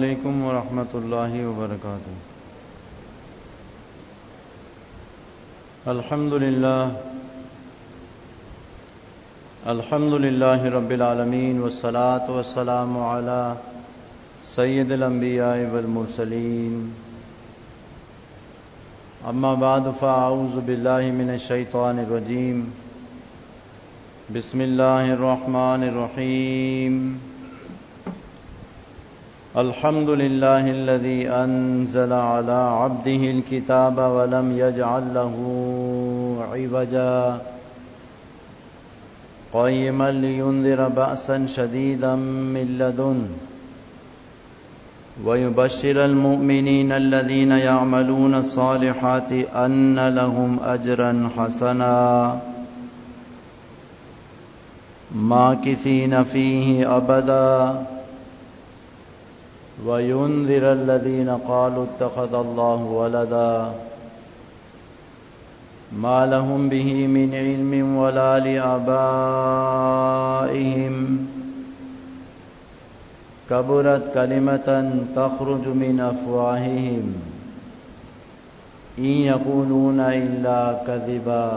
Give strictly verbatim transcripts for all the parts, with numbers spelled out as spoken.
علیکم ورحمۃ اللہ وبرکاتہ۔ الحمد للہ الحمد للہ رب العالمین والصلاة والسلام علی سید الانبیاء والمرسلین، اما بعد فاعوذ باللہ من الشیطان الرجیم، بسم اللہ الرحمن الرحیم۔ الحمد للہ الذی انزل علی عبده الکتاب ولم یجعل له عوجا قیما لینذر بأسا شدیدا من لدنه ویبشر المؤمنین الذین یعملون الصالحات ان لهم اجرا حسنا ماکثین فیہ ابدا وَيُنذِرَ الَّذِينَ قَالُوا اتَّخَذَ اللَّهُ وَلَدًا مَا لَهُم بِهِ مِنْ عِلْمٍ وَلَا لِآبَائِهِمْ كَبُرَتْ كَلِمَةً تَخْرُجُ مِنْ أَفْوَاهِهِمْ إِنْ يَقُولُونَ إِلَّا كَذِبًا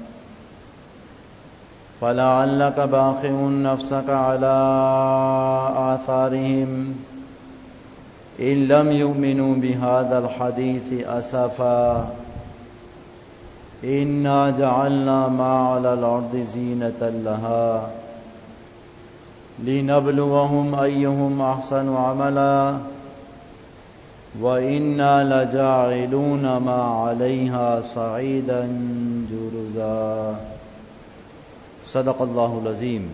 فَلَعَلَّكَ بَاخِعٌ نَفْسَكَ عَلَى آثَارِهِمْ إن لم يؤمنوا بهذا الحديث أسفا إنا جعلنا ما على الأرض زينة لها لنبلوهم أيهم أحسن عملا وإنا لجاعلون ما عليها صعيدا جرزا۔ صدق الله العظيم۔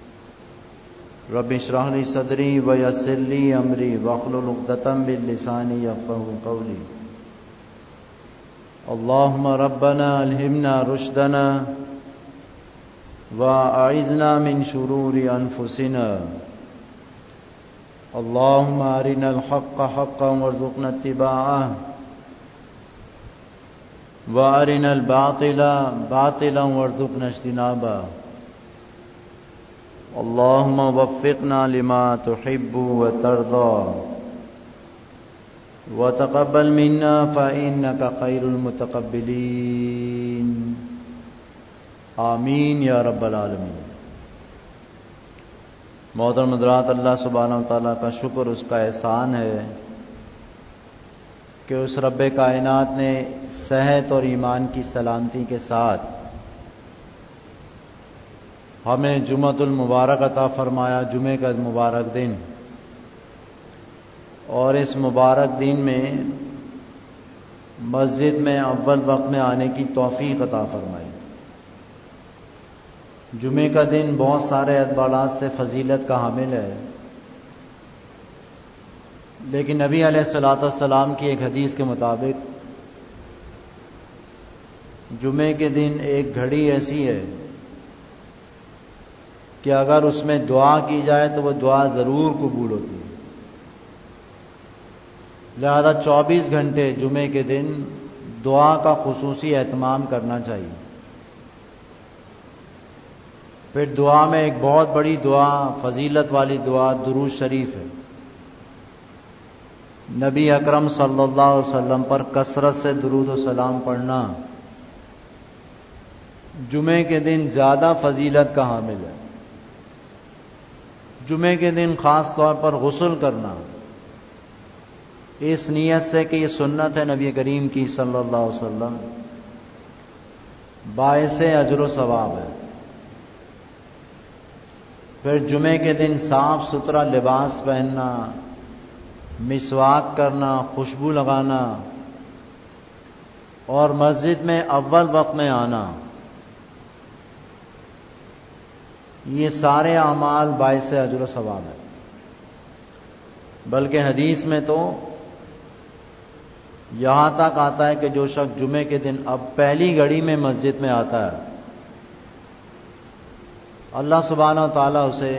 رب اشرح لي صدري ويسر لي امري واحلل عقدة من لساني يفقهوا قولي۔ اللهم ربنا الهمنا رشدنا واعذنا من شرور انفسنا، اللهم ارنا الحق حقا وارزقنا اتباعه وارنا الباطل باطلا وارزقنا اجتنابه، اللهم وفقنا لما تحب وترضى وتقبل منا فإنك خير المتقبلين، آمین یا رب العالمین۔ محترم حضرات، اللہ سبحانہ و تعالیٰ کا شکر، اس کا احسان ہے کہ اس رب کائنات نے صحت اور ایمان کی سلامتی کے ساتھ ہمیں جمعۃ المبارک عطا فرمایا، جمعے کا مبارک دن، اور اس مبارک دن میں مسجد میں اول وقت میں آنے کی توفیق عطا فرمائی۔ جمعے کا دن بہت سارے اعتبارات سے فضیلت کا حامل ہے، لیکن نبی علیہ الصلوۃ والسلام کی ایک حدیث کے مطابق جمعے کے دن ایک گھڑی ایسی ہے کہ اگر اس میں دعا کی جائے تو وہ دعا ضرور قبول ہوتی ہے، لہذا چوبیس گھنٹے جمعے کے دن دعا کا خصوصی اہتمام کرنا چاہیے۔ پھر دعا میں ایک بہت بڑی دعا، فضیلت والی دعا درود شریف ہے۔ نبی اکرم صلی اللہ علیہ وسلم پر کثرت سے درود و سلام پڑھنا جمعے کے دن زیادہ فضیلت کا حامل ہے۔ جمعے کے دن خاص طور پر غسل کرنا اس نیت سے کہ یہ سنت ہے نبی کریم کی صلی اللہ علیہ وسلم، باعث اجر و ثواب ہے۔ پھر جمعے کے دن صاف ستھرا لباس پہننا، مسواک کرنا، خوشبو لگانا اور مسجد میں اول وقت میں آنا، یہ سارے اعمال باعث اجر و ثواب ہے۔ بلکہ حدیث میں تو یہاں تک آتا ہے کہ جو شخص جمعے کے دن اب پہلی گھڑی میں مسجد میں آتا ہے، اللہ سبحانہ و تعالیٰ اسے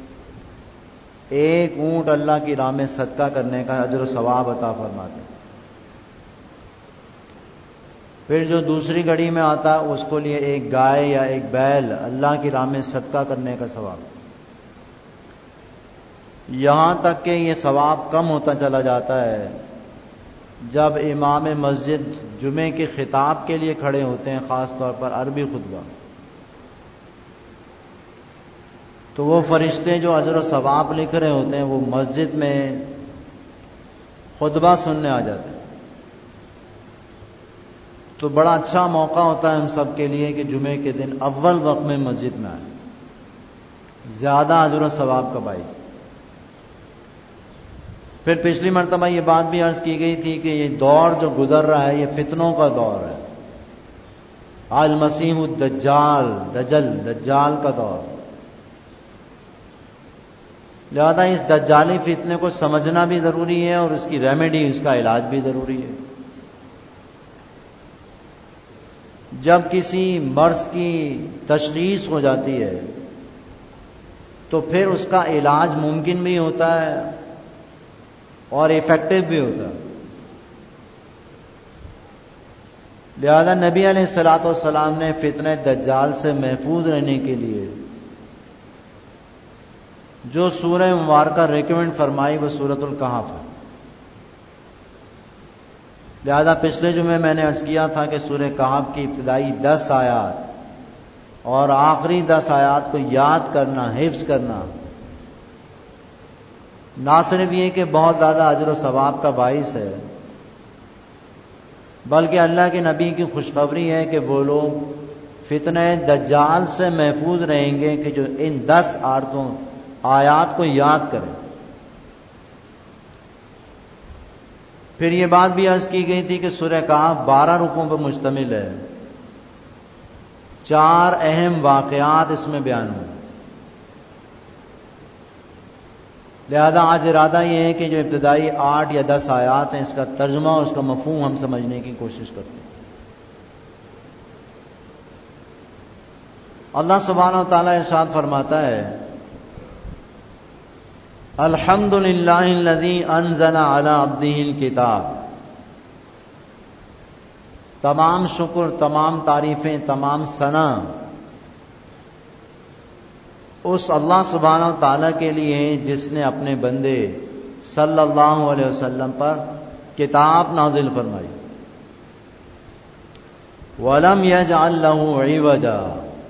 ایک اونٹ اللہ کی راہ میں صدقہ کرنے کا اجر و ثواب عطا فرماتے ہیں۔ پھر جو دوسری گھڑی میں آتا ہے اس کو لیے ایک گائے یا ایک بیل اللہ کی راہ میں صدقہ کرنے کا ثواب۔ یہاں تک کہ یہ ثواب کم ہوتا چلا جاتا ہے جب امام مسجد جمعے کے خطاب کے لیے کھڑے ہوتے ہیں، خاص طور پر عربی خطبہ، تو وہ فرشتے جو اجر و ثواب لکھ رہے ہوتے ہیں وہ مسجد میں خطبہ سننے آ جاتے ہیں۔ تو بڑا اچھا موقع ہوتا ہے ہم سب کے لیے کہ جمعے کے دن اول وقت میں مسجد میں آئیں، زیادہ اجر و ثواب کا باعث۔ پھر پچھلی مرتبہ یہ بات بھی عرض کی گئی تھی کہ یہ دور جو گزر رہا ہے یہ فتنوں کا دور ہے، المسیح الدجال، دجل دجال کا دور، لہذا اس دجالی فتنے کو سمجھنا بھی ضروری ہے اور اس کی ریمیڈی، اس کا علاج بھی ضروری ہے۔ جب کسی مرض کی تشخیص ہو جاتی ہے تو پھر اس کا علاج ممکن بھی ہوتا ہے اور ایفیکٹو بھی ہوتا ہے۔ لہذا نبی علیہ الصلوۃ والسلام نے فتنہ دجال سے محفوظ رہنے کے لیے جو سورہ مبارکہ ریکمینڈ فرمائی وہ سورۃ الکہف ہے۔ لہذا پچھلے جمعے میں نے عرض کیا تھا کہ سورہ کہف کی ابتدائی دس آیات اور آخری دس آیات کو یاد کرنا، حفظ کرنا، نہ صرف یہ کہ بہت زیادہ اجر و ثواب کا باعث ہے، بلکہ اللہ کے نبی کی خوشخبری ہے کہ وہ لوگ فتنہ دجال سے محفوظ رہیں گے کہ جو ان دس آیتوں آیات کو یاد کریں۔ پھر یہ بات بھی عرض کی گئی تھی کہ سورہ کہف بارہ رکوعوں پر مشتمل ہے، چار اہم واقعات اس میں بیان ہوئے۔ لہذا آج ارادہ یہ ہے کہ جو ابتدائی آٹھ یا دس آیات ہیں اس کا ترجمہ اور اس کا مفہوم ہم سمجھنے کی کوشش کرتے ہیں۔ اللہ سبحانہ و تعالیٰ ارشاد فرماتا ہے، الحمد للہ الذی انزل علی عبدہ الکتاب، تمام شکر، تمام تعریفیں، تمام ثنا اس اللہ سبحانہ و تعالیٰ کے لیے ہیں جس نے اپنے بندے صلی اللہ علیہ وسلم پر کتاب نازل فرمائی۔ وَلَمْ يَجْعَلْ لَهُ عِوَجًا،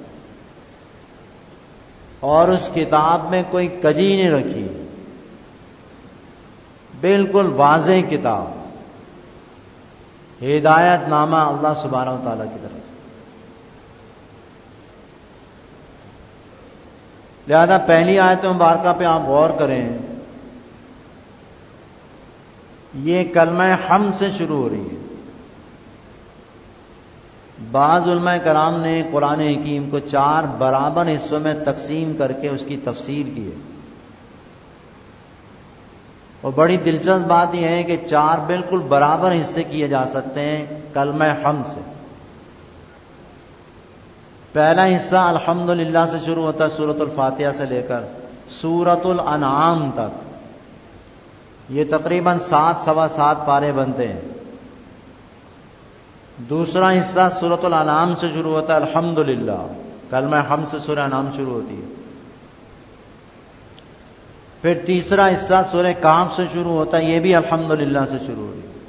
اور اس کتاب میں کوئی کجی نہیں رکھی، بالکل واضح کتاب، ہدایت نامہ اللہ سبحانہ و تعالیٰ کی طرف سے۔ لہذا پہلی آیت مبارکہ پہ آپ غور کریں، یہ کلمہ حمد سے شروع ہو رہی ہے۔ بعض علماء کرام نے قرآن حکیم کو چار برابر حصوں میں تقسیم کر کے اس کی تفسیر کی ہے، اور بڑی دلچسپ بات یہ ہے کہ چار بالکل برابر حصے کیے جا سکتے ہیں کلمہ حمد سے۔ پہلا حصہ الحمدللہ سے شروع ہوتا ہے، سورۃ الفاتحہ سے لے کر سورۃ الانعام تک، یہ تقریباً سات سوا سات پارے بنتے ہیں۔ دوسرا حصہ سورۃ الانعام سے شروع ہوتا ہے، الحمدللہ، کلمہ حمد سے سورہ انعام شروع ہوتی ہے۔ پھر تیسرا حصہ سورہ کہف سے شروع ہوتا ہے، یہ بھی الحمدللہ سے شروع ہوتی ہے۔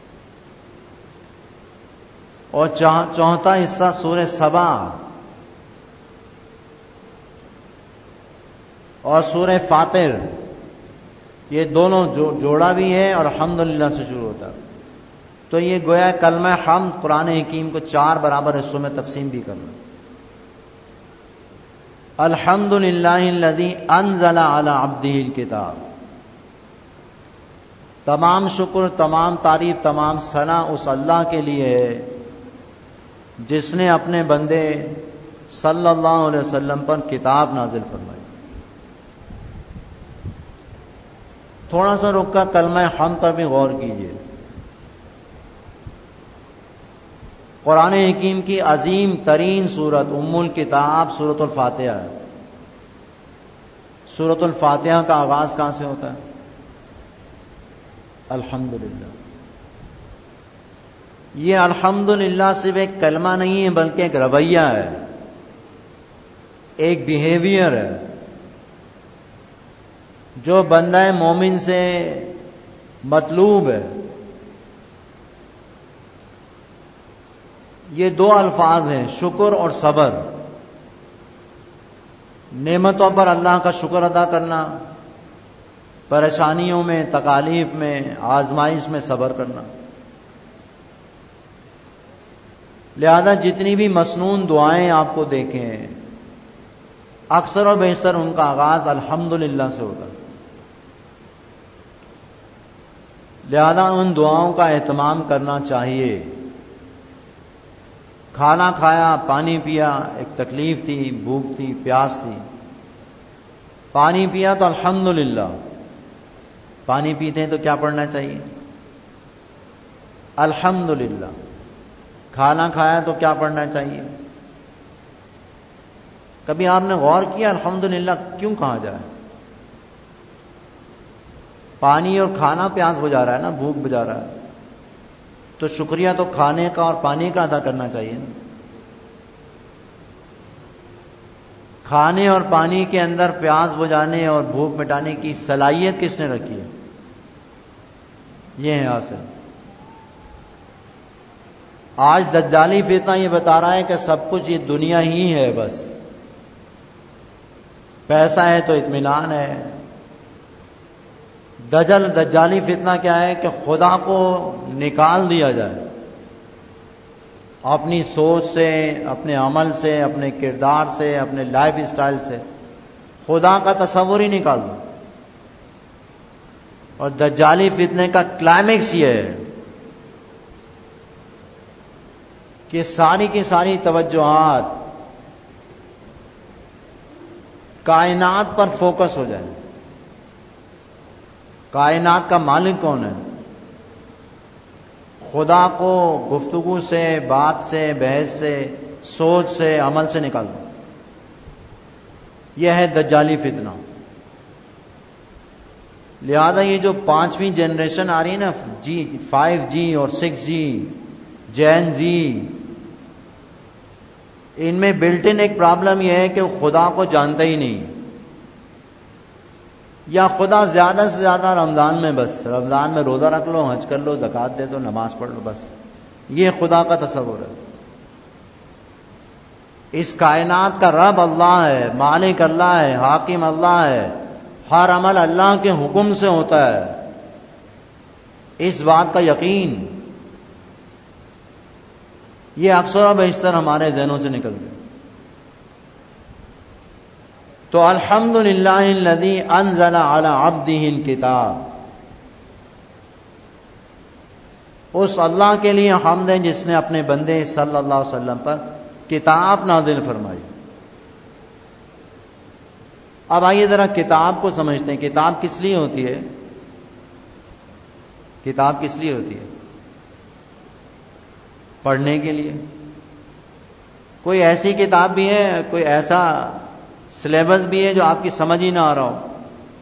اور چوتھا حصہ سورہ سبا اور سورہ فاطر، یہ دونوں جوڑا بھی ہے اور الحمدللہ سے شروع ہوتا ہے۔ تو یہ گویا کلمہ حمد قرآن حکیم کو چار برابر حصوں میں تقسیم بھی کرنا۔ الحمدللہ الذی انزل علی عبدہ الکتاب، تمام شکر، تمام تعریف، تمام ثنا اس اللہ کے لیے ہے جس نے اپنے بندے صلی اللہ علیہ وسلم پر کتاب نازل فرمائی۔ تھوڑا سا رک کر کلمہ حمد پر بھی غور کیجیے۔ قرآن حکیم کی عظیم ترین سورت، ام الکتاب سورۃ الفاتحہ ہے۔ سورۃ الفاتحہ کا آغاز کہاں سے ہوتا ہے؟ الحمدللہ۔ یہ الحمدللہ صرف ایک کلمہ نہیں ہے بلکہ ایک رویہ ہے، ایک بیہیویئر ہے۔ جو بندہ مومن سے مطلوب ہے، یہ دو الفاظ ہیں، شکر اور صبر۔ نعمتوں پر اللہ کا شکر ادا کرنا، پریشانیوں میں، تکالیف میں، آزمائش میں صبر کرنا۔ لہذا جتنی بھی مسنون دعائیں آپ کو دیکھیں، اکثر و بیشتر ان کا آغاز الحمدللہ سے ہوتا ہے۔ لہذا ان دعاؤں کا اہتمام کرنا چاہیے۔ کھانا کھایا، پانی پیا، ایک تکلیف تھی، بھوک تھی، پیاس تھی، پانی پیا تو الحمدللہ۔ پانی پیتے ہیں تو کیا پڑھنا چاہیے؟ الحمدللہ۔ کھانا کھایا تو کیا پڑھنا چاہیے؟ کبھی آپ نے غور کیا الحمدللہ کیوں کہا جائے؟ پانی اور کھانا پیاس بجھا رہا ہے نا، بھوک بجھا رہا ہے، تو شکریہ تو کھانے کا اور پانی کا ادا کرنا چاہیے نا۔ کھانے اور پانی کے اندر پیاس بجھانے اور بھوک مٹانے کی صلاحیت کس نے رکھی ہے؟ یہ ہے حاصل۔ آج دجالی فتنہ یہ بتا رہا ہے کہ سب کچھ یہ دنیا ہی ہے، بس پیسہ ہے تو اطمینان ہے۔ دجل دجالی فتنہ کیا ہے کہ خدا کو نکال دیا جائے اپنی سوچ سے، اپنے عمل سے، اپنے کردار سے، اپنے لائف اسٹائل سے، خدا کا تصور ہی نکال دو۔ اور دجالی فتنے کا کلائمیکس یہ ہے کہ ساری کی ساری توجہات کائنات پر فوکس ہو جائے۔ کائنات کا مالک کون ہے؟ خدا کو گفتگو سے، بات سے، بحث سے، سوچ سے، عمل سے نکال دو۔ یہ ہے دجالی فتنہ۔ لہذا یہ جو پانچویں جنریشن آ رہی ہے نا، جی فائیو جی اور سکس جی، جین جی، ان میں بلٹ ان ایک پرابلم یہ ہے کہ وہ خدا کو جانتا ہی نہیں، یا خدا زیادہ سے زیادہ رمضان میں، بس رمضان میں روزہ رکھ لو، حج کر لو، زکوٰۃ دے دو، نماز پڑھ لو، بس یہ خدا کا تصور ہے۔ اس کائنات کا رب اللہ ہے، مالک اللہ ہے، حاکم اللہ ہے، ہر عمل اللہ کے حکم سے ہوتا ہے، اس بات کا یقین یہ اکثر و بیشتر ہمارے ذہنوں سے نکل گیا۔ تو الحمدللہ الذی انزل علی عبدہ الکتاب، اس اللہ کے لیے حمد ہے جس نے اپنے بندے صلی اللہ علیہ وسلم پر کتاب نازل فرمائی۔ اب آئیے ذرا کتاب کو سمجھتے ہیں۔ کتاب کس لیے ہوتی ہے؟ کتاب کس لیے ہوتی ہے؟ پڑھنے کے لیے۔ کوئی ایسی کتاب بھی ہے، کوئی ایسا سلیبس بھی ہے جو آپ کی سمجھ ہی نہ آ رہا ہو؟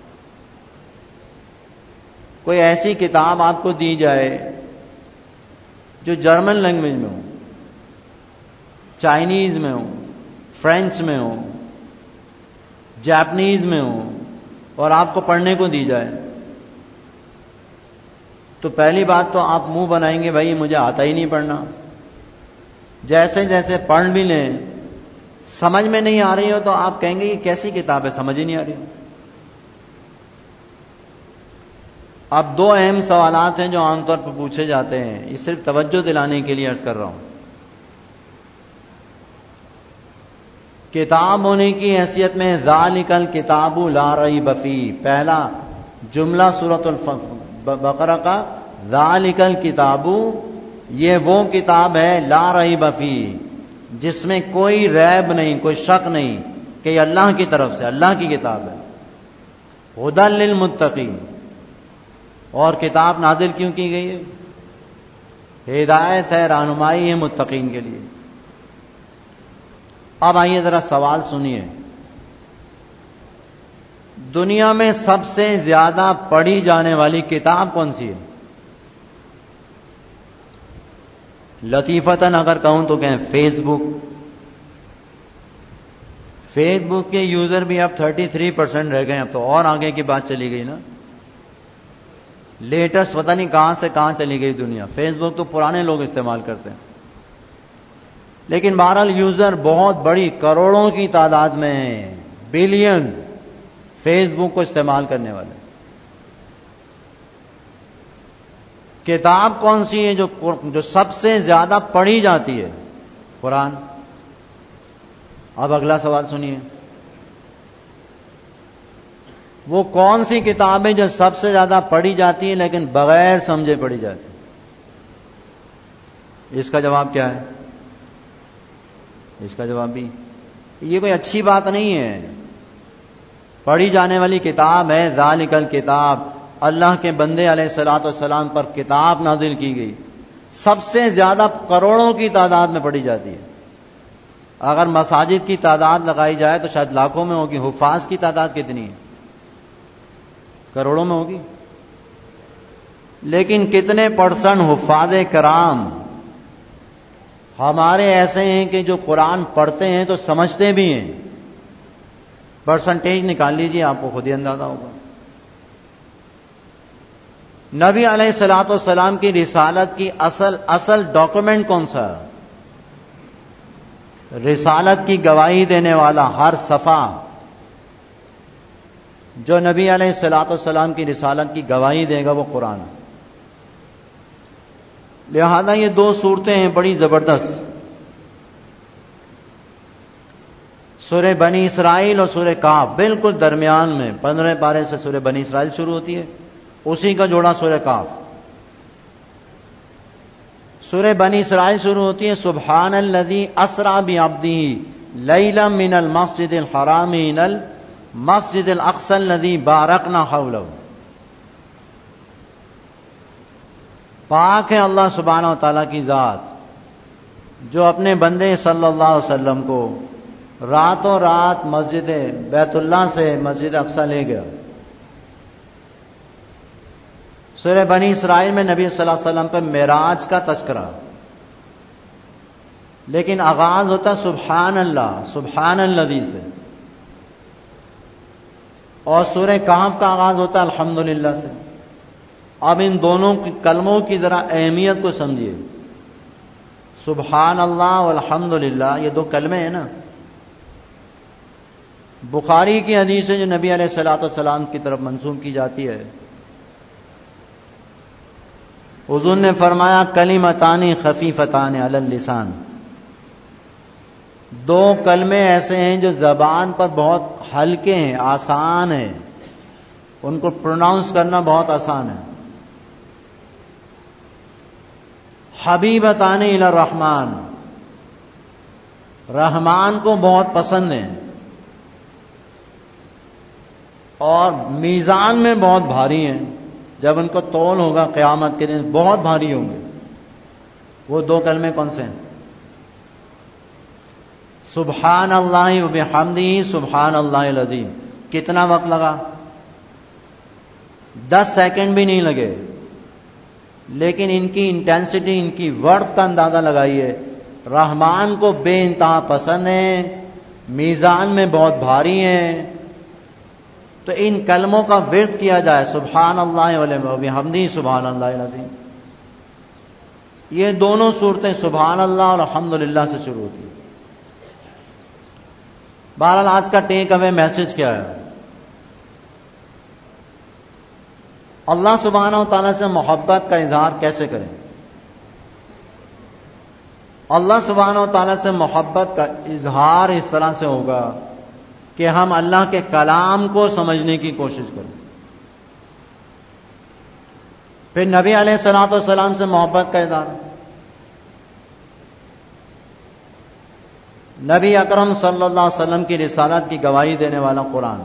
کوئی ایسی کتاب آپ کو دی جائے جو جرمن لینگویج میں ہو، چائنیز میں ہو، فرینچ میں ہو، جاپنیز میں ہو، اور آپ کو پڑھنے کو دی جائے، تو پہلی بات تو آپ منہ بنائیں گے بھائی مجھے آتا ہی نہیں پڑھنا۔ جیسے جیسے پڑھ بھی لیں، سمجھ میں نہیں آ رہی ہو تو آپ کہیں گے یہ کیسی کتاب ہے، سمجھ ہی نہیں آ رہی۔ اب دو اہم سوالات ہیں جو عام طور پر پوچھے جاتے ہیں، یہ صرف توجہ دلانے کے لیے عرض کر رہا ہوں۔ کتاب ہونے کی حیثیت میں ذالک الکتاب لا ریب فیہ، پہلا جملہ سورۃ البقرہ کا ذالک الکتاب، یہ وہ کتاب ہے لا ریب فیہ، جس میں کوئی ریب نہیں، کوئی شک نہیں کہ یہ اللہ کی طرف سے اللہ کی کتاب ہے۔ ھدی للمتقین، اور کتاب نازل کیوں کی گئی ہے؟ ہدایت ہے، رہنمائی ہے متقین کے لیے۔ اب آئیے ذرا سوال سنیے، دنیا میں سب سے زیادہ پڑھی جانے والی کتاب کون سی ہے؟ لطیفتاً اگر کہوں تو کہیں فیس بک، فیس بک کے یوزر بھی اب تھرٹی تھری پرسینٹ رہ گئے، اب تو اور آگے کی بات چلی گئی نا. لیٹسٹ پتہ نہیں کہاں سے کہاں چلی گئی دنیا. فیس بک تو پرانے لوگ استعمال کرتے ہیں، لیکن بہرحال یوزر بہت بڑی کروڑوں کی تعداد میں ہیں، بلین فیس بک کو استعمال کرنے والے. کتاب کون سی ہے جو جو سب سے زیادہ پڑھی جاتی ہے؟ قرآن. اب اگلا سوال سنیے، وہ کون سی کتاب ہے جو سب سے زیادہ پڑھی جاتی ہے لیکن بغیر سمجھے پڑھی جاتی ہے؟ اس کا جواب کیا ہے؟ اس کا جواب بھی یہ کوئی اچھی بات نہیں ہے. پڑھی جانے والی کتاب ہے ذالک الکتاب، اللہ کے بندے علیہ الصلوۃ والسلام پر کتاب نازل کی گئی، سب سے زیادہ کروڑوں کی تعداد میں پڑھی جاتی ہے. اگر مساجد کی تعداد لگائی جائے تو شاید لاکھوں میں ہوگی. حفاظ کی تعداد کتنی ہے؟ کروڑوں میں ہوگی. لیکن کتنے پرسنٹ حفاظ کرام ہمارے ایسے ہیں کہ جو قرآن پڑھتے ہیں تو سمجھتے بھی ہیں؟ پرسنٹیج نکال لیجیے، آپ کو خود ہی اندازہ ہوگا. نبی علیہ الصلوۃ والسلام کی رسالت کی اصل اصل ڈاکومنٹ کون سا ہے؟ رسالت کی گواہی دینے والا ہر صفحہ جو نبی علیہ الصلوۃ والسلام کی رسالت کی گواہی دے گا وہ قرآن. لہذا یہ دو صورتیں ہیں بڑی زبردست، سورہ بنی اسرائیل اور سورہ کہف. بالکل درمیان میں پندرہ پارے سے سورہ بنی اسرائیل شروع ہوتی ہے، اسی کا جوڑا سورہ کہف. سورہ بنی اسرائیل شروع ہوتی ہے سبحان الذی اسری بعبدہ لیلا من المسجد الحرام الى المسجد الاقصی الذی بارکنا حولہ. پاک ہے اللہ سبحانہ و تعالیٰ کی ذات جو اپنے بندے صلی اللہ علیہ وسلم کو راتوں رات مسجد بیت اللہ سے مسجد اقصی لے گیا. سورہ بنی اسرائیل میں نبی صلی اللہ علیہ وسلم پر معراج کا تذکرہ، لیکن آغاز ہوتا سبحان اللہ سبحان الذی سے، اور سورہ کہف کا آغاز ہوتا الحمدللہ سے. اب ان دونوں کلموں کی ذرا اہمیت کو سمجھیے. سبحان اللہ والحمدللہ یہ دو کلمے ہیں نا. بخاری کی حدیث ہے جو نبی علیہ الصلوۃ والسلام کی طرف منسوب کی جاتی ہے. حضور نے فرمایا کلمتان خفیفتان علی اللسان، دو کلمے ایسے ہیں جو زبان پر بہت ہلکے ہیں، آسان ہیں، ان کو پروناؤنس کرنا بہت آسان ہے. حبیبتان الی الرحمن، رحمان کو بہت پسند ہیں، اور میزان میں بہت بھاری ہیں. جب ان کو تول ہوگا قیامت کے دن بہت بھاری ہوں گے. وہ دو کلمے کون سے ہیں؟ سبحان اللہ وبحمدہ سبحان اللہ العظیم. کتنا وقت لگا؟ دس سیکنڈ بھی نہیں لگے، لیکن ان کی انٹینسٹی، ان کی ورتھ کا اندازہ لگائیے. رحمان کو بے انتہا پسند ہیں، میزان میں بہت بھاری ہیں. تو ان کلموں کا ورد کیا جائے سبحان اللہ وبحمدہ سبحان اللہ العظیم. یہ دونوں صورتیں سبحان اللہ اور الحمدللہ سے شروع ہوتی ہیں. بہرحال آج کا ٹیک اوے میسج کیا ہے؟ اللہ سبحانہ و تعالیٰ سے محبت کا اظہار کیسے کریں؟ اللہ سبحانہ و تعالیٰ سے محبت کا اظہار اس طرح سے ہوگا کہ ہم اللہ کے کلام کو سمجھنے کی کوشش کریں. پھر نبی علیہ الصلوۃ والسلام سے محبت کا اظہار، نبی اکرم صلی اللہ علیہ وسلم کی رسالت کی گواہی دینے والا قرآن.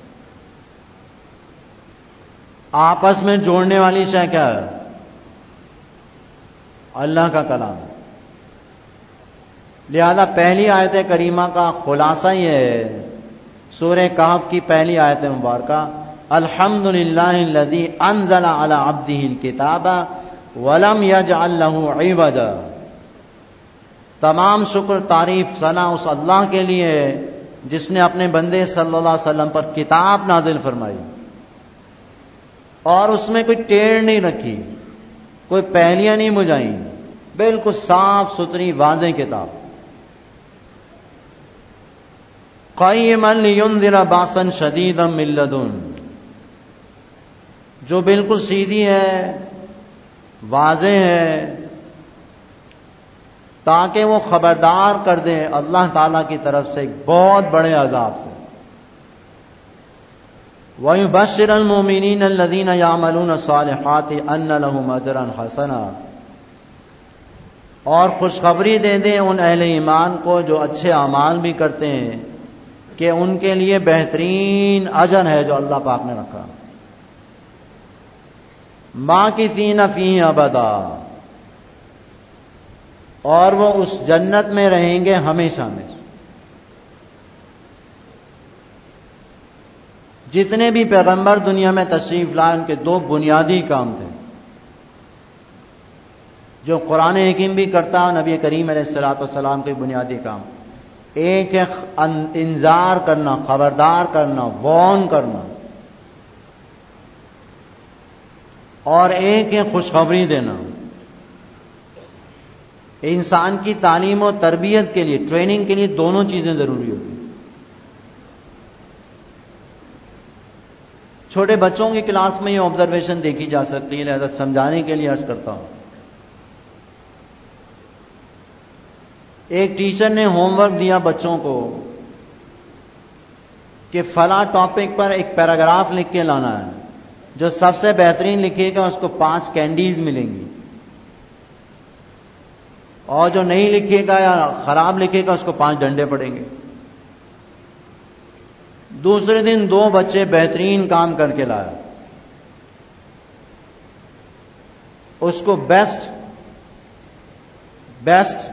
آپس میں جوڑنے والی شے کیا ہے؟ اللہ کا کلام. لہذا پہلی آیت کریمہ کا خلاصہ یہ ہے، سورہ کہف کی پہلی آیت مبارکہ الحمدللہ الذی انزل علی عبدہ الکتاب ولم یجعل لہ عوجا. تمام شکر تعریف ثنا اس اللہ کے لیے جس نے اپنے بندے صلی اللہ علیہ وسلم پر کتاب نازل فرمائی اور اس میں کوئی ٹیڑھ نہیں رکھی، کوئی پہلیاں نہیں بجھائیں، بالکل صاف ستھری واضح کتاب. قیما لینذر باسا شدیدا من لدن، جو بالکل سیدھی ہے، واضح ہے، تاکہ وہ خبردار کر دے اللہ تعالی کی طرف سے ایک بہت بڑے عذاب سے. وَيُبَشِّرَ الْمُؤْمِنِينَ الَّذِينَ يَعْمَلُونَ الصَّالِحَاتِ أَنَّ لَهُمْ أَجْرًا حَسَنًا، اور خوشخبری دے دیں ان اہل ایمان کو جو اچھے اعمال بھی کرتے ہیں کہ ان کے لیے بہترین اجر ہے جو اللہ پاک نے رکھا. ماکثین فیہ ابدا، اور وہ اس جنت میں رہیں گے ہمیشہ ہمیشہ. جتنے بھی پیغمبر دنیا میں تشریف لائے ان کے دو بنیادی کام تھے جو قرآن حکیم بھی کرتا ہے، نبی کریم علیہ الصلوۃ والسلام کے بنیادی کام. ایک ہے انذار کرنا، خبردار کرنا، وارن کرنا، اور ایک ہے خوشخبری دینا. انسان کی تعلیم و تربیت کے لیے، ٹریننگ کے لیے دونوں چیزیں ضروری ہوتی ہیں. چھوٹے بچوں کی کلاس میں یہ آبزرویشن دیکھی جا سکتی ہے، لہذا سمجھانے کے لیے عرض کرتا ہوں. ایک ٹیچر نے ہوم ورک دیا بچوں کو کہ فلاں ٹاپک پر ایک پیراگراف لکھ کے لانا ہے، جو سب سے بہترین لکھے گا اس کو پانچ کینڈیز ملیں گی، اور جو نہیں لکھے گا یا خراب لکھے گا اس کو پانچ ڈنڈے پڑیں گے. دوسرے دن دو بچے بہترین کام کر کے لائے، اس کو بیسٹ بیسٹ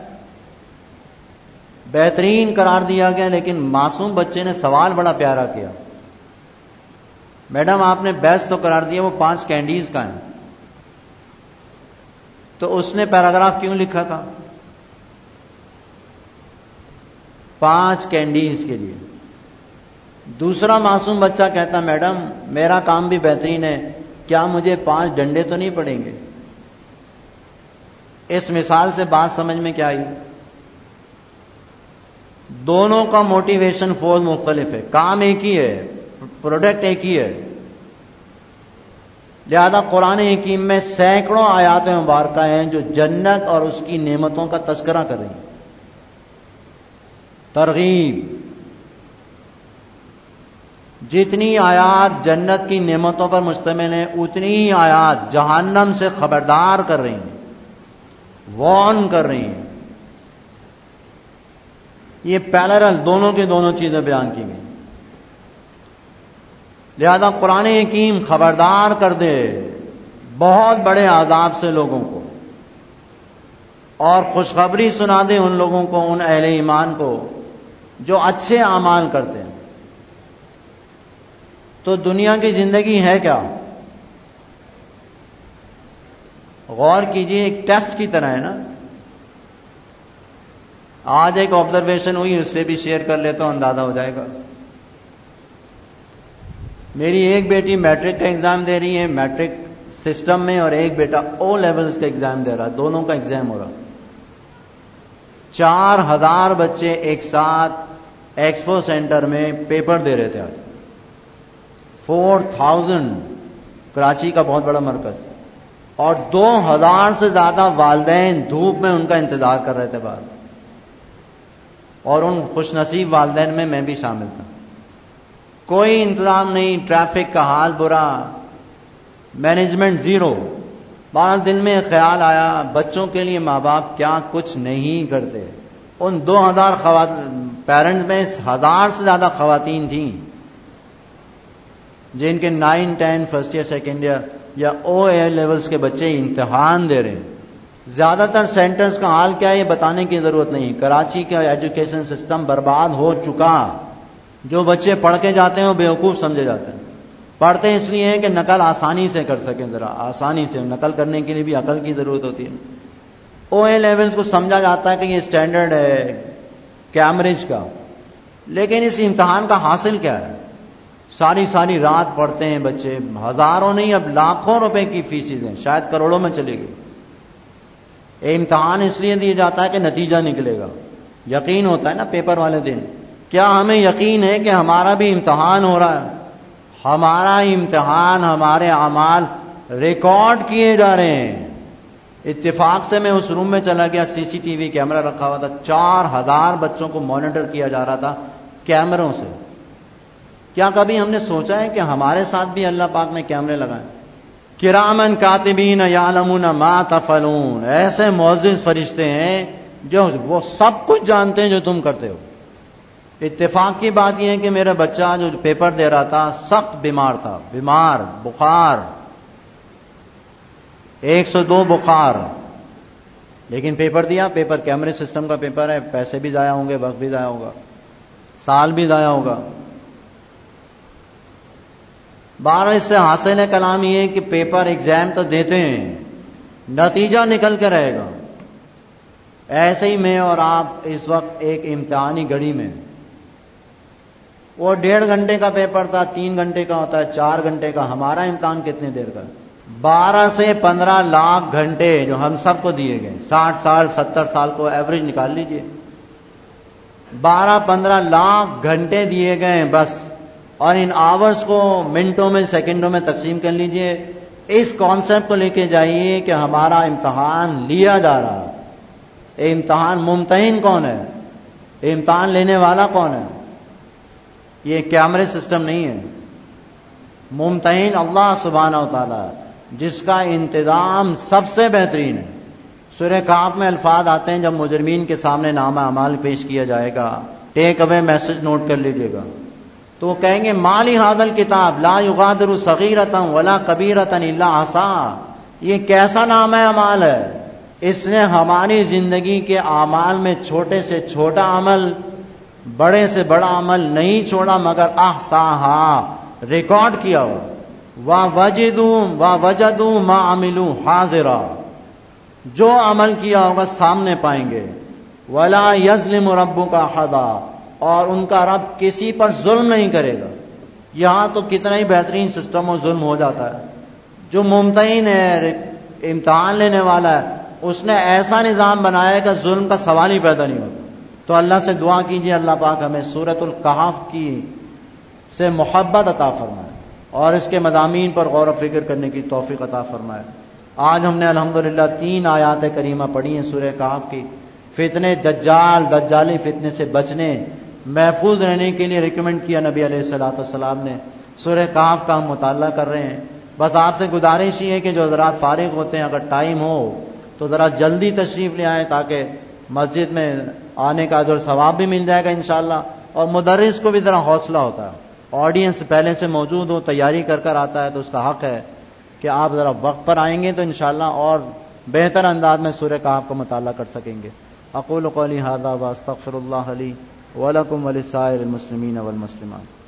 بہترین قرار دیا گیا، لیکن معصوم بچے نے سوال بڑا پیارا کیا، میڈم آپ نے بیسٹ تو قرار دیا، وہ پانچ کینڈیز کا ہیں. تو اس نے پیراگراف کیوں لکھا تھا؟ پانچ کینڈیز کے لیے. دوسرا معصوم بچہ کہتا میڈم میرا کام بھی بہترین ہے، کیا مجھے پانچ ڈنڈے تو نہیں پڑیں گے؟ اس مثال سے بات سمجھ میں کیا آئی؟ دونوں کا موٹیویشن فورس مختلف ہے، کام ایک ہی ہے، پروڈکٹ ایک ہی ہے. لہذا قرآن حکیم میں سینکڑوں آیات مبارکہ ہیں جو جنت اور اس کی نعمتوں کا تذکرہ کر رہی ہیں. ترغیب، جتنی آیات جنت کی نعمتوں پر مشتمل ہیں اتنی ہی آیات جہنم سے خبردار کر رہی ہیں، وارن کر رہی ہیں. یہ پیرالل دونوں کی دونوں چیزیں بیان کی گئی. لہذا قرآن حکیم خبردار کر دے بہت بڑے عذاب سے لوگوں کو، اور خوشخبری سنا دے ان لوگوں کو، ان اہل ایمان کو جو اچھے اعمال کرتے ہیں. تو دنیا کی زندگی ہے کیا؟ غور کیجئے، ایک ٹیسٹ کی طرح ہے نا. آج ایک آبزرویشن ہوئی، اس سے بھی شیئر کر لیتا ہوں، اندازہ ہو جائے گا. میری ایک بیٹی میٹرک کا ایگزام دے رہی ہے میٹرک سسٹم میں، اور ایک بیٹا او لیولز کا ایگزام دے رہا ہے، دونوں کا ایگزام ہو رہا. چار ہزار بچے ایک ساتھ ایکسپو سینٹر میں پیپر دے رہے تھے. آج فور تھاؤزینڈ کراچی کا بہت بڑا مرکز، اور دو ہزار سے زیادہ والدین دھوپ میں ان کا انتظار کر رہے تھے باہر. اور ان خوش نصیب والدین میں میں بھی شامل تھا. کوئی انتظام نہیں، ٹریفک کا حال برا، مینجمنٹ زیرو. بارہ دن میں خیال آیا بچوں کے لیے ماں باپ کیا کچھ نہیں کرتے. ان دو ہزار پیرنٹس میں ہزار سے زیادہ خواتین تھیں جن کے nineteen first year second year یا او اے لیولز کے بچے امتحان دے رہے ہیں. زیادہ تر سینٹرز کا حال کیا ہے یہ بتانے کی ضرورت نہیں. کراچی کا ایجوکیشن سسٹم برباد ہو چکا. جو بچے پڑھ کے جاتے ہیں وہ بیوقوف سمجھے جاتے ہیں. پڑھتے ہیں اس لیے کہ نقل آسانی سے کر سکیں، ذرا آسانی سے نقل کرنے کے لیے بھی عقل کی ضرورت ہوتی ہے. او اے لیولز کو سمجھا جاتا ہے کہ یہ اسٹینڈرڈ ہے کیمبرج کا، لیکن اس امتحان کا حاصل کیا ہے؟ ساری ساری رات پڑھتے ہیں بچے، ہزاروں نہیں اب لاکھوں روپے کی فیسیں دیں، شاید کروڑوں میں چلے گی. یہ امتحان اس لیے دیا جاتا ہے کہ نتیجہ نکلے گا. یقین ہوتا ہے نا پیپر والے دن. کیا ہمیں یقین ہے کہ ہمارا بھی امتحان ہو رہا ہے؟ ہمارا امتحان، ہمارے اعمال ریکارڈ کیے جا رہے ہیں. اتفاق سے میں اس روم میں چلا گیا، سی سی ٹی وی کیمرہ رکھا ہوا تھا، چار ہزار بچوں کو مانیٹر کیا جا رہا تھا کیمروں سے. کیا کبھی ہم نے سوچا ہے کہ ہمارے ساتھ بھی اللہ پاک نے کیمرے لگائے؟ کرامن کاتبین یعلمون ما تفعلون، ایسے معزز فرشتے ہیں جو وہ سب کچھ جانتے ہیں جو تم کرتے ہو. اتفاق کی بات یہ ہے کہ میرا بچہ جو پیپر دے رہا تھا سخت بیمار تھا، بیمار بخار ایک سو دو بخار، لیکن پیپر دیا. پیپر کیمرے سسٹم کا پیپر ہے، پیسے بھی ضائع ہوں گے، وقت بھی ضائع ہوگا، سال بھی ضائع ہوگا. بارہ اس سے حاصل ہے کلام یہ ہے کہ پیپر ایگزام تو دیتے ہیں، نتیجہ نکل کے رہے گا. ایسے ہی میں اور آپ اس وقت ایک امتحانی گھڑی میں، وہ ڈیڑھ گھنٹے کا پیپر تھا، تین گھنٹے کا ہوتا ہے، چار گھنٹے کا. ہمارا امتحان کتنے دیر کا؟ بارہ سے پندرہ لاکھ گھنٹے جو ہم سب کو دیے گئے. ساٹھ سال ستر سال کو ایوریج نکال لیجئے. بارہ پندرہ لاکھ گھنٹے دیے گئے ہیں بس، اور ان آورز کو منٹوں میں سیکنڈوں میں تقسیم کر لیجئے. اس کانسیپٹ کو لے کے جائیے کہ ہمارا امتحان لیا جا رہا ہے. امتحان ممتحن کون ہے؟ امتحان لینے والا کون ہے؟ یہ کیمرے سسٹم نہیں ہے. ممتحن اللہ سبحانہ و تعالی، جس کا انتظام سب سے بہترین ہے. سورہ کہف میں الفاظ آتے ہیں جب مجرمین کے سامنے نامہ اعمال پیش کیا جائے گا، ٹیک اوے میسج نوٹ کر لیجیے گا، تو وہ کہیں گے مالی ھذا الکتاب لا یغادر صغیرۃ ولا کبیرۃ الا احصاھا. یہ کیسا نامہ اعمال ہے؟ اس نے ہماری زندگی کے اعمال میں چھوٹے سے چھوٹا عمل، بڑے سے بڑا عمل نہیں چھوڑا مگر احصاھا، ریکارڈ کیا ہوا. وَوَجِدُوا وَوَجَدُوا مَا عَمِلُوا حَاضِرًا، جو عمل کیا ہوگا سامنے پائیں گے. وَلَا يَظْلِمُ رَبُّكَ أَحَدًا، اور ان کا رب کسی پر ظلم نہیں کرے گا. یہاں تو کتنا ہی بہترین سسٹم و ظلم ہو جاتا ہے. جو ممتحن ہے، امتحان لینے والا ہے، اس نے ایسا نظام بنایا کہ ظلم کا سوال ہی پیدا نہیں ہوتا. تو اللہ سے دعا کیجیے اللہ پاک ہمیں سورۃ الکہف کی سے محبت عطا فرمائے اور اس کے مضامین پر غور و فکر کرنے کی توفیق عطا فرمائے. آج ہم نے الحمدللہ تین آیات کریمہ پڑھی ہیں سورہ کہف کی. فتنے دجال، دجالی فتنے سے بچنے، محفوظ رہنے کے لیے ریکمینڈ کیا نبی علیہ الصلوۃ والسلام نے. سورہ کہف کا ہم مطالعہ کر رہے ہیں. بس آپ سے گزارش ہی ہے کہ جو حضرات فارغ ہوتے ہیں، اگر ٹائم ہو تو ذرا جلدی تشریف لے آئیں تاکہ مسجد میں آنے کا اجر ثواب بھی مل جائے گا انشاءاللہ، اور مدرس کو بھی ذرا حوصلہ ہوتا ہے. آڈینس پہلے سے موجود ہو، تیاری کر کر آتا ہے، تو اس کا حق ہے کہ آپ ذرا وقت پر آئیں گے تو انشاءاللہ اور بہتر انداز میں سورہ کہف کا مطالعہ کر سکیں گے. اقول قولی ھذا واستغفر اللہ لی ولکم ولسائر المسلمین والمسلمات.